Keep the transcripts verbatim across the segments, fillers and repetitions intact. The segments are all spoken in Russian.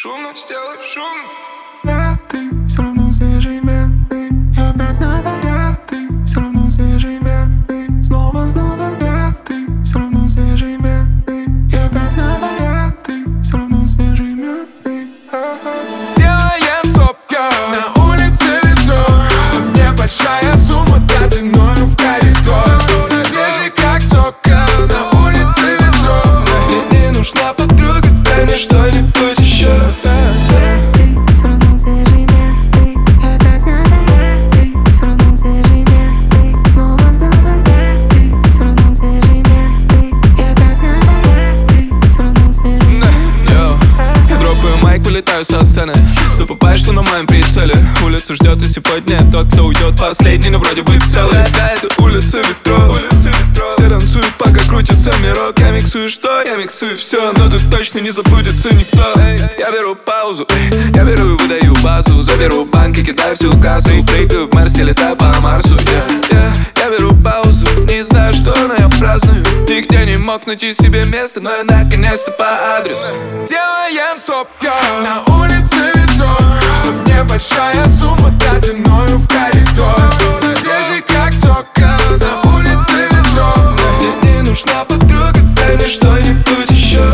Шумно, сделай шумно. Я, ты, все равно свежий, медный. Я опять снова, я, ты, все равно свежий, медный. Снова, снова, я, ты, все равно свежий, медный. Я опять снова, я, ты, все равно свежий, медный. Делаем стоп, я на улице ветров. Мне большая сумма, да ты мною в коридор. Свежий как сок, на улице ветров. Мне не нужна подруга, дай мне что-нибудь еще. Вылетаю со сцены, забываю, что на моем прицеле. Улица ждет, и сегодня тот, кто уйдет последний, но вроде бы целый. Да, это улица ветров. Все танцуют, пока крутится мирок. Я миксую что? Я миксую все, но тут точно не заблудится никто. Я беру паузу, я беру и выдаю базу. Заберу банки, кидаю всю кассу. Прыгаю в Марсе, летаю по Марсу. yeah, yeah. Я беру паузу, не знаю что, но я праздную. Нигде не мог найти себе место, но я наконец-то по адресу. Делаем стоп, я на улице ветров. Мне большая сумма, да ты мною в коридор. Свежий как сок, на улице ветров. Мне не нужна подруга, дай мне что-нибудь еще.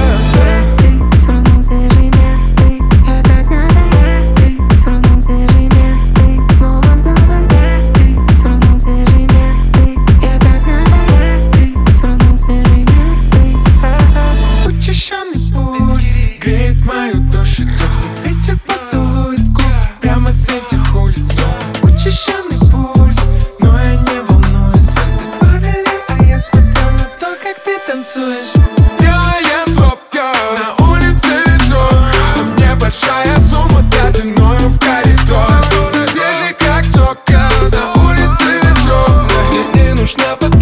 Учащенный пульс греет мою душу, теплый ветер поцелует в губы прямо с этих улиц. Учащенный пульс, но я не волнуюсь. Звезды падали, а я смотрю на то, как ты танцуешь. Делаем стоп, я на улице ветров. Мне большая сумма, да ты мною в коридор. Свежий как сок, на улице ветров. Мне не нужна подруга.